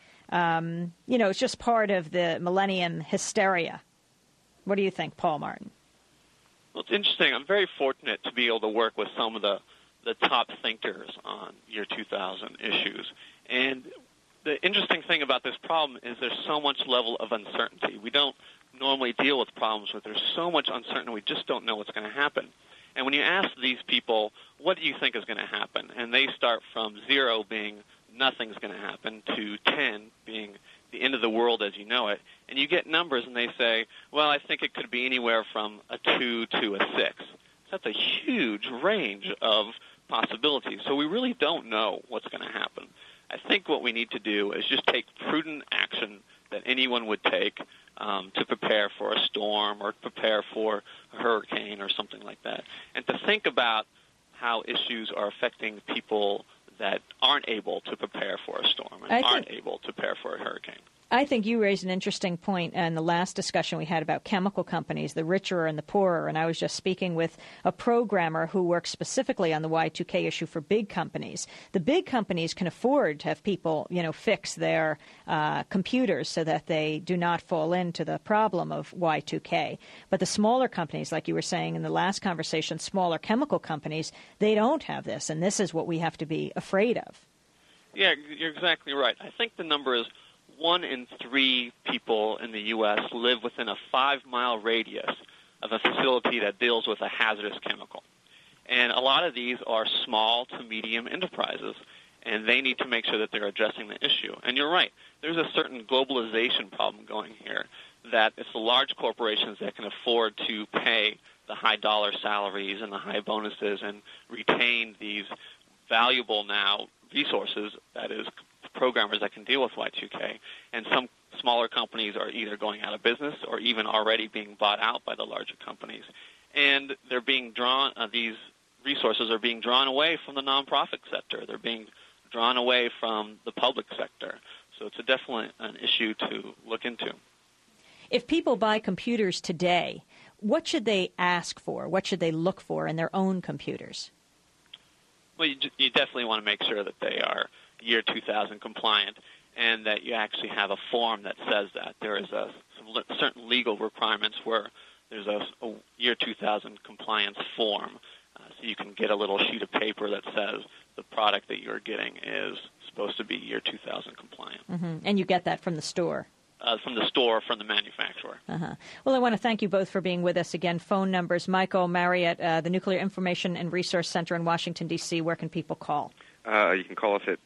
A: it's just part of the millennium hysteria. What do you think, Paul Martin?
F: Well, it's interesting. I'm very fortunate to be able to work with some of the top thinkers on year 2000 issues. And the interesting thing about this problem is there's so much level of uncertainty. We don't normally deal with problems where there's so much uncertainty we just don't know what's going to happen. And when you ask these people, what do you think is going to happen? And they start from 0 being nothing's going to happen to 10 being the end of the world as you know it. And you get numbers and they say, well, I think it could be anywhere from a 2 to a 6. So that's a huge range of possibilities. So we really don't know what's going to happen. I think what we need to do is just take prudent action that anyone would take to prepare for a storm or prepare for a hurricane or something like that, and to think about how issues are affecting people that aren't able to prepare for a storm and aren't able to prepare for a hurricane.
A: I think you raised an interesting point in the last discussion we had about chemical companies, the richer and the poorer. And I was just speaking with a programmer who works specifically on the Y2K issue for big companies. The big companies can afford to have people, fix their computers so that they do not fall into the problem of Y2K. But the smaller companies, like you were saying in the last conversation, smaller chemical companies, they don't have this. And this is what we have to be afraid of.
F: Yeah, you're exactly right. I think the number is 1 in 3 people in the U.S. live within a 5-mile radius of a facility that deals with a hazardous chemical. And a lot of these are small to medium enterprises, and they need to make sure that they're addressing the issue. And you're right. There's a certain globalization problem going here, that it's the large corporations that can afford to pay the high dollar salaries and the high bonuses and retain these valuable now resources, that is programmers that can deal with Y2K. And some smaller companies are either going out of business or even already being bought out by the larger companies. And they're being drawn, these resources are being drawn away from the nonprofit sector. They're being drawn away from the public sector. So it's definitely an issue to look into.
A: If people buy computers today, what should they ask for? What should they look for in their own computers?
F: Well, you definitely want to make sure that they are year 2000 compliant and that you actually have a form that says that. There is some certain legal requirements where there's a year 2000 compliance form. So you can get a little sheet of paper that says the product that you're getting is supposed to be year 2000 compliant.
A: Mm-hmm. And you get that from the store?
F: From the store, from the manufacturer.
A: Uh-huh. Well, I want to thank you both for being with us. Again, phone numbers, Michael Marriott, the Nuclear Information and Resource Center in Washington, D.C. Where can people call?
E: You can call us at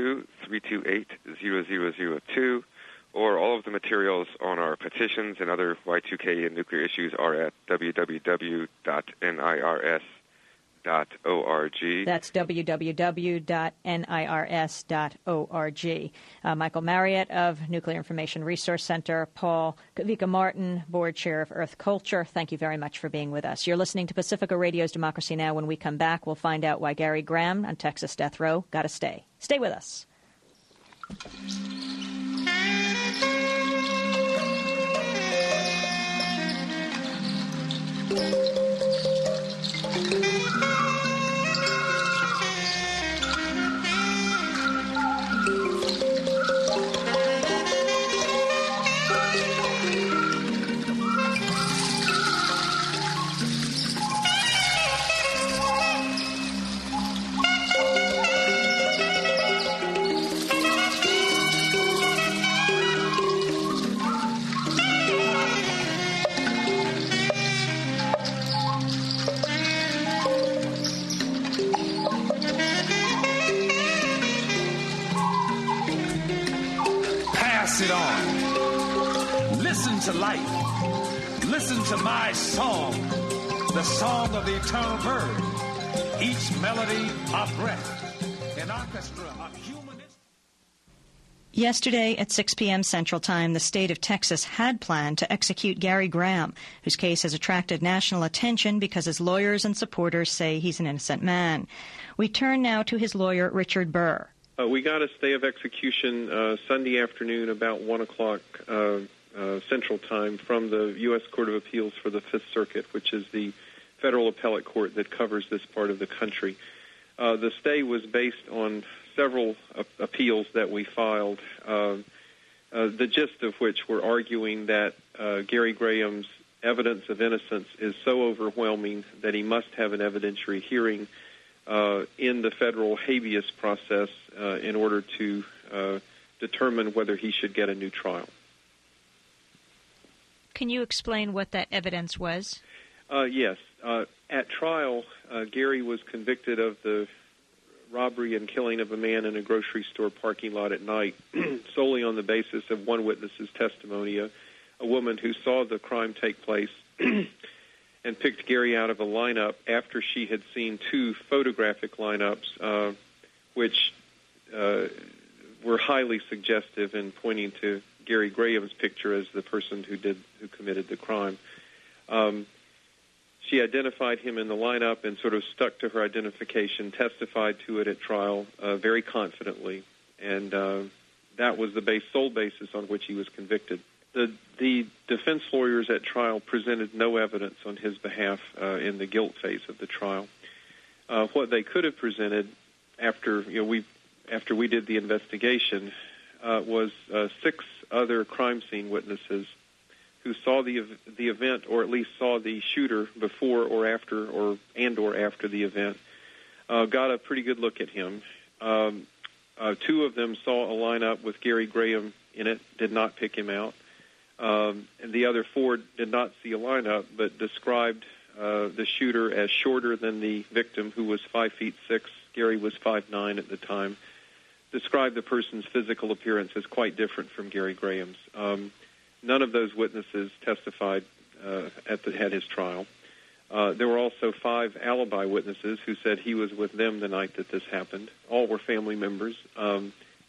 E: 202-328-0002, or all of the materials on our petitions and other Y2K and nuclear issues are at www.nirs.org.
A: That's www.nirs.org. Michael Marriott of Nuclear Information Resource Center, Paul Kavika Martin, Board Chair of Earth Culture. Thank you very much for being with us. You're listening to Pacifica Radio's Democracy Now! When we come back, we'll find out why Gary Graham on Texas death row got to stay. Stay with us.
G: Pass it on. Listen to life. Listen to my song, the song of the eternal bird. Each melody a breath, an orchestra of human.
A: Yesterday at 6 p.m. Central Time, the state of Texas had planned to execute Gary Graham, whose case has attracted national attention because his lawyers and supporters say he's an innocent man. We turn now to his lawyer, Richard Burr.
H: We got a stay of execution Sunday afternoon about 1 o'clock Central Time from the U.S. Court of Appeals for the Fifth Circuit, which is the federal appellate court that covers this part of the country. The stay was based on several appeals that we filed, the gist of which were arguing that Gary Graham's evidence of innocence is so overwhelming that he must have an evidentiary hearing in the federal habeas process in order to determine whether he should get a new trial.
A: Can you explain what that evidence was?
H: Yes. At trial, Gary was convicted of the robbery and killing of a man in a grocery store parking lot at night solely on the basis of one witness's testimony, a woman who saw the crime take place and picked Gary out of a lineup after she had seen two photographic lineups which were highly suggestive in pointing to Gary Graham's picture as the person who committed the crime. She identified him in the lineup and sort of stuck to her identification, testified to it at trial very confidently, and that was the sole basis on which he was convicted. The defense lawyers at trial presented no evidence on his behalf in the guilt phase of the trial. What they could have presented after we did the investigation was 6 other crime scene witnesses who saw the event, or at least saw the shooter before or after, or after the event, got a pretty good look at him. 2 of them saw a lineup with Gary Graham in it, did not pick him out. And the other 4 did not see a lineup, but described the shooter as shorter than the victim, who was 5'6". Gary was 5'9" at the time. Described the person's physical appearance as quite different from Gary Graham's. None of those witnesses testified at his trial. There were also 5 alibi witnesses who said he was with them the night that this happened. All were family members.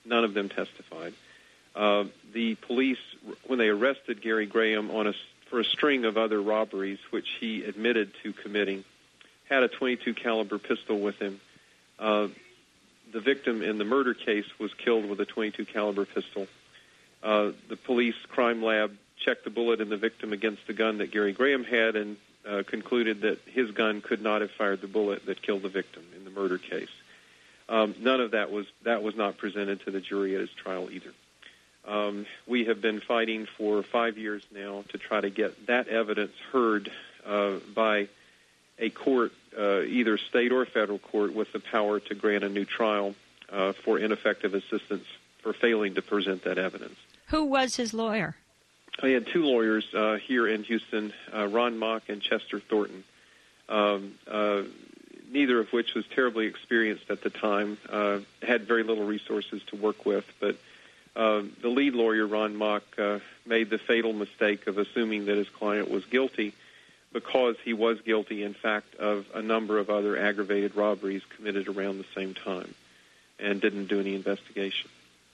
H: None of them testified. The police, when they arrested Gary Graham for a string of other robberies, which he admitted to committing, had a .22 caliber pistol with him. The victim in the murder case was killed with a .22 caliber pistol. The police crime lab checked the bullet in the victim against the gun that Gary Graham had and concluded that his gun could not have fired the bullet that killed the victim in the murder case. None of that was not presented to the jury at his trial either. We have been fighting for 5 years now to try to get that evidence heard by a court, either state or federal court, with the power to grant a new trial for ineffective assistance for failing to present that evidence.
A: Who was his lawyer?
H: I had two lawyers here in Houston, Ron Mock and Chester Thornton, neither of which was terribly experienced at the time, had very little resources to work with. But the lead lawyer, Ron Mock, made the fatal mistake of assuming that his client was guilty because he was guilty, in fact, of a number of other aggravated robberies committed around the same time and didn't do any investigation.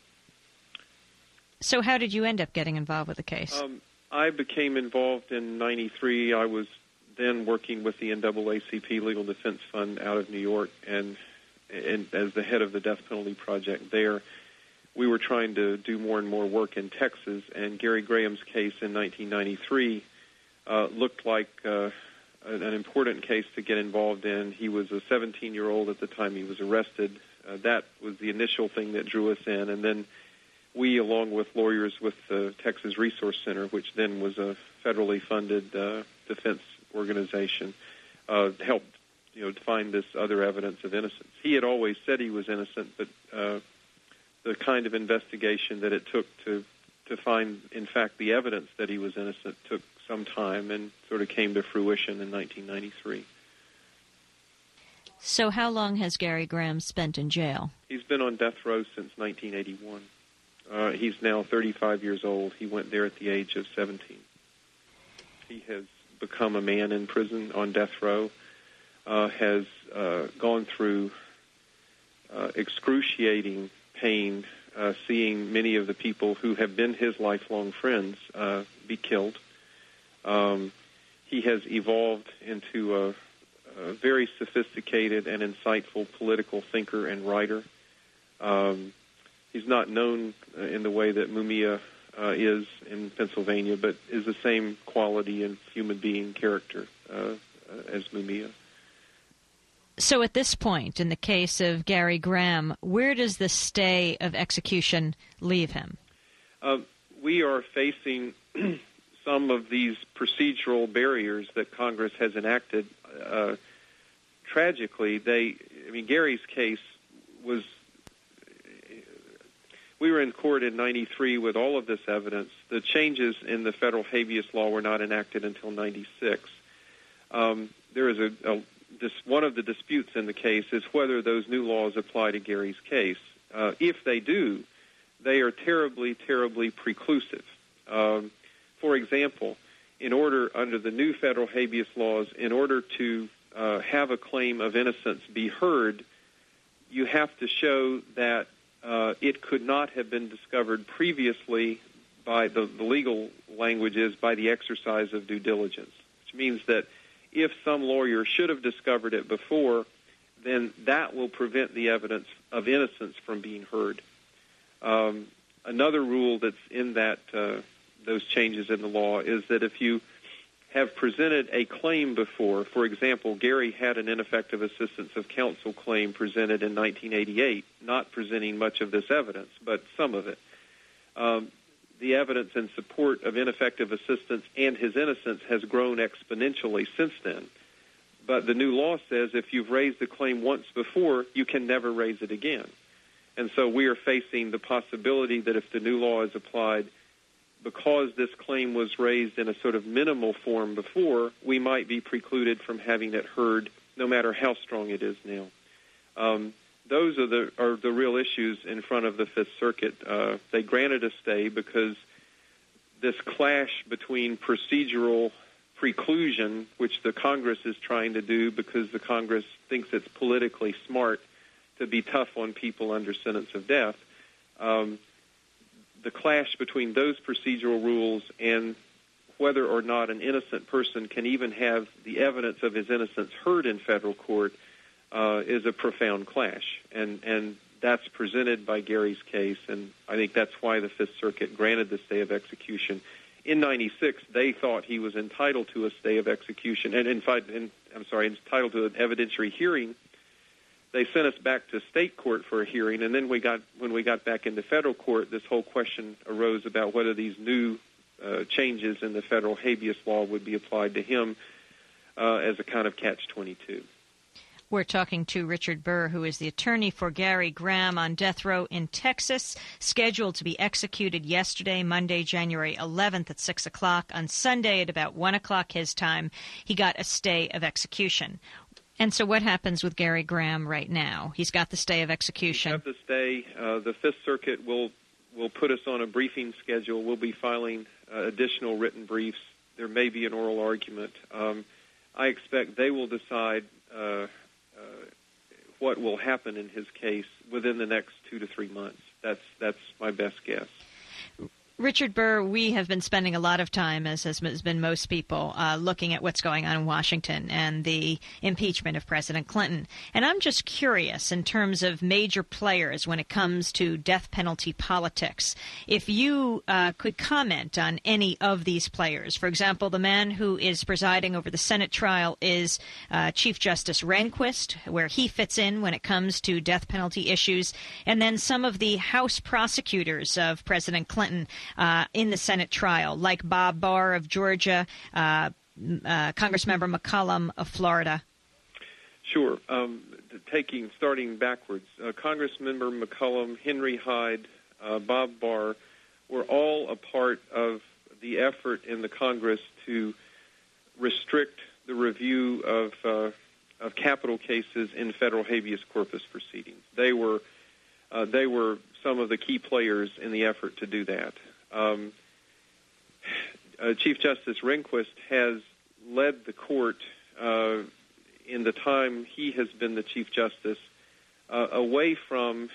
A: So how did you end up getting involved with the case?
H: I became involved in '93. I was then working with the NAACP Legal Defense Fund out of New York, and as the head of the death penalty project there. We were trying to do more and more work in Texas, and Gary Graham's case in 1993 looked like an important case to get involved in. He was a 17-year-old at the time he was arrested. That was the initial thing that drew us in, and then we, along with lawyers with the Texas Resource Center, which then was a federally funded defense organization, helped to find this other evidence of innocence. He had always said he was innocent, but the kind of investigation that it took to find, in fact, the evidence that he was innocent took some time and sort of came to fruition in 1993.
A: So how long has Gary Graham spent in jail?
H: He's been on death row since 1981. He's now 35 years old. He went there at the age of 17. He has become a man in prison on death row, has gone through excruciating pain, seeing many of the people who have been his lifelong friends be killed. He has evolved into a very sophisticated and insightful political thinker and writer. He's not known in the way that Mumia is in Pennsylvania, but is the same quality and human being character as Mumia.
A: So at this point, in the case of Gary Graham, where does the stay of execution leave him?
H: We are facing some of these procedural barriers that Congress has enacted. Tragically, Gary's case was... We were in court in '93 with all of this evidence. The changes in the federal habeas law were not enacted until '96. There is one of the disputes in the case is whether those new laws apply to Gary's case. If they do, they are terribly, terribly preclusive. For example, under the new federal habeas laws, in order to have a claim of innocence be heard, you have to show that it could not have been discovered previously by the legal language is by the exercise of due diligence, which means that if some lawyer should have discovered it before, then that will prevent the evidence of innocence from being heard. Another rule that's in that those changes in the law is that if you have presented a claim before, for example, Gary had an ineffective assistance of counsel claim presented in 1988, not presenting much of this evidence, but some of it. The evidence in support of ineffective assistance and his innocence has grown exponentially since then. But the new law says if you've raised the claim once before, you can never raise it again. And so we are facing the possibility that if the new law is applied, because this claim was raised in a sort of minimal form before, we might be precluded from having it heard no matter how strong it is now. Those are the real issues in front of the Fifth Circuit. They granted a stay because this clash between procedural preclusion, which the Congress is trying to do because the Congress thinks it's politically smart to be tough on people under sentence of death, the clash between those procedural rules and whether or not an innocent person can even have the evidence of his innocence heard in federal court is a profound clash. And that's presented by Gary's case, and I think that's why the Fifth Circuit granted the stay of execution. In 96, they thought he was entitled to a stay of execution, and entitled to an evidentiary hearing. They sent us back to state court for a hearing, and then when we got back into federal court, this whole question arose about whether these new changes in the federal habeas law would be applied to him as a kind of catch-22.
A: We're talking to Richard Burr, who is the attorney for Gary Graham on death row in Texas, scheduled to be executed yesterday, Monday, January 11th at 6 o'clock. On Sunday at about 1 o'clock his time, he got a stay of execution. And so what happens with Gary Graham right now? He's got the stay of execution.
H: We have the stay. The Fifth Circuit will put us on a briefing schedule. We'll be filing additional written briefs. There may be an oral argument. I expect they will decide what will happen in his case within the next 2 to 3 months. That's my best guess.
A: Richard Burr, we have been spending a lot of time, as has been most people, looking at what's going on in Washington and the impeachment of President Clinton. And I'm just curious, in terms of major players when it comes to death penalty politics, if you could comment on any of these players. For example, the man who is presiding over the Senate trial is Chief Justice Rehnquist, where he fits in when it comes to death penalty issues, and then some of the House prosecutors of President Clinton in the Senate trial, like Bob Barr of Georgia, Congressmember McCollum of Florida.
H: Sure. Starting backwards, Congressmember McCollum, Henry Hyde, Bob Barr were all a part of the effort in the Congress to restrict the review of capital cases in federal habeas corpus proceedings. They were some of the key players in the effort to do that. Chief Justice Rehnquist has led the court in the time he has been the Chief Justice away from,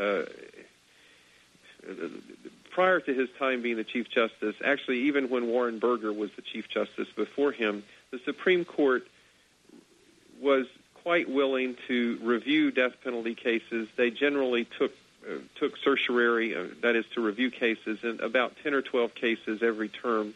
H: prior to his time being the Chief Justice, actually even when Warren Burger was the Chief Justice before him, the Supreme Court was quite willing to review death penalty cases. They generally took certiorari, that is to review cases, in about 10 or 12 cases every term,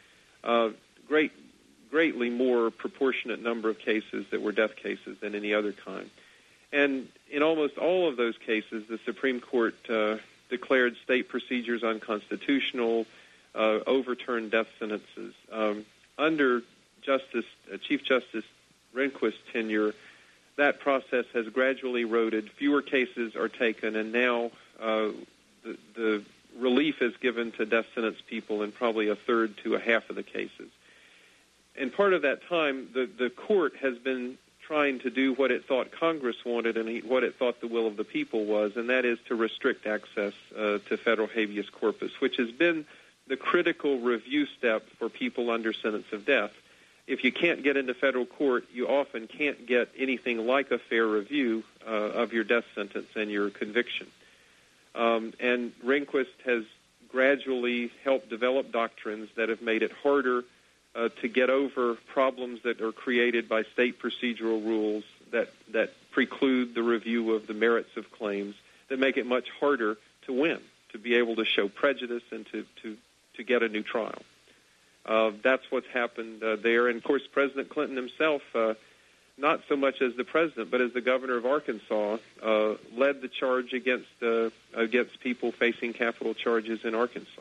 H: greatly more proportionate number of cases that were death cases than any other time. And in almost all of those cases, the Supreme Court declared state procedures unconstitutional, overturned death sentences. Under Chief Justice Rehnquist's tenure, that process has gradually eroded. Fewer cases are taken, and now the relief is given to death sentence people in probably a third to a half of the cases. And part of that time, the court has been trying to do what it thought Congress wanted and what it thought the will of the people was, and that is to restrict access to federal habeas corpus, which has been the critical review step for people under sentence of death. If you can't get into federal court, you often can't get anything like a fair review of your death sentence and your conviction. And Rehnquist has gradually helped develop doctrines that have made it harder to get over problems that are created by state procedural rules that preclude the review of the merits of claims, that make it much harder to win, to be able to show prejudice and to get a new trial. That's what's happened there. And, of course, President Clinton himself, not so much as the president, but as the governor of Arkansas, led the charge against people facing capital charges in Arkansas.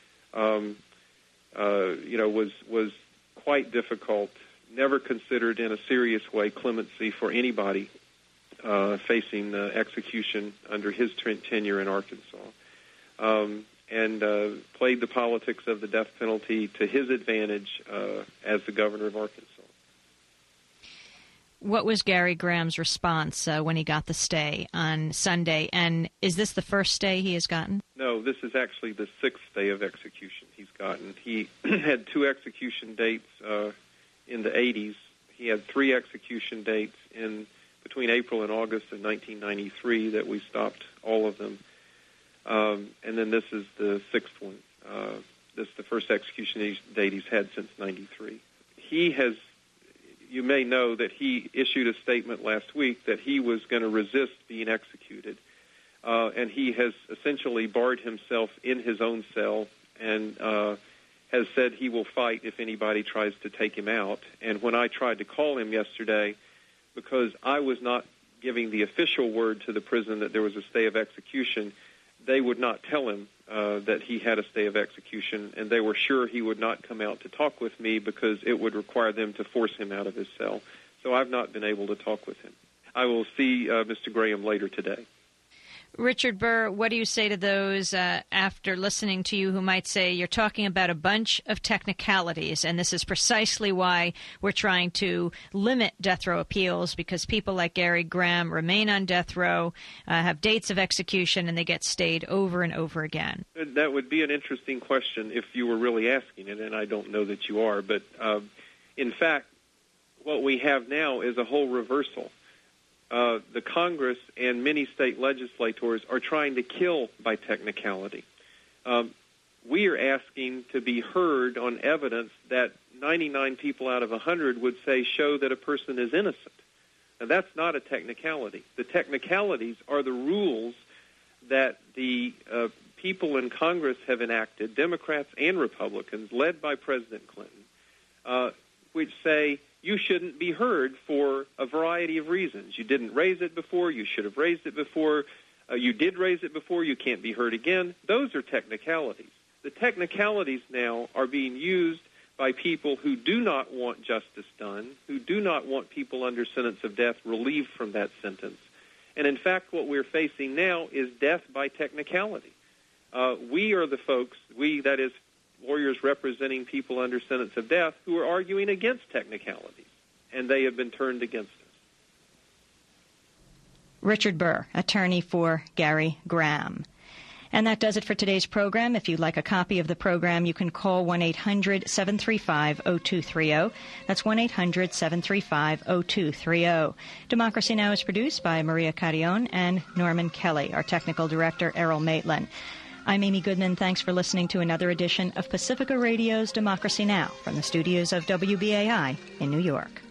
H: Was quite difficult, never considered in a serious way clemency for anybody facing execution under his tenure in Arkansas. And played the politics of the death penalty to his advantage as the governor of Arkansas.
A: What was Gary Graham's response when he got the stay on Sunday? And is this the first stay he has gotten?
H: No, this is actually the sixth stay of execution he's gotten. He had 2 execution dates in the 80s. He had 3 execution dates in between April and August of 1993 that we stopped all of them. And then this is the sixth one. This is the first execution date he's had since 93. He has, you may know that he issued a statement last week that he was going to resist being executed. And he has essentially barred himself in his own cell and has said he will fight if anybody tries to take him out. And when I tried to call him yesterday, because I was not giving the official word to the prison that there was a stay of execution, they would not tell him that he had a stay of execution, and they were sure he would not come out to talk with me because it would require them to force him out of his cell. So I've not been able to talk with him. I will see Mr. Graham later today.
A: Richard Burr, what do you say to those after listening to you who might say you're talking about a bunch of technicalities, and this is precisely why we're trying to limit death row appeals, because people like Gary Graham remain on death row, have dates of execution, and they get stayed over and over again?
H: That would be an interesting question if you were really asking it, and I don't know that you are. But in fact, what we have now is a whole reversal. The Congress and many state legislators are trying to kill by technicality. We are asking to be heard on evidence that 99 people out of 100 would say show that a person is innocent. Now, that's not a technicality. The technicalities are the rules that the people in Congress have enacted, Democrats and Republicans, led by President Clinton, which say you shouldn't be heard for a variety of reasons. You didn't raise it before. You should have raised it before. You did raise it before. You can't be heard again. Those are technicalities. The technicalities now are being used by people who do not want justice done, who do not want people under sentence of death relieved from that sentence. And in fact, what we're facing now is death by technicality. We are the folks, that is, lawyers representing people under sentence of death, who are arguing against technicalities, and they have been turned against us.
A: Richard Burr, attorney for Gary Graham. And that does it for today's program. If you'd like a copy of the program, you can call 1-800-735-0230. That's 1-800-735-0230. Democracy Now! Is produced by Maria Carrion and Norman Kelly. Our technical director, Errol Maitland. I'm Amy Goodman. Thanks for listening to another edition of Pacifica Radio's Democracy Now! From the studios of WBAI in New York.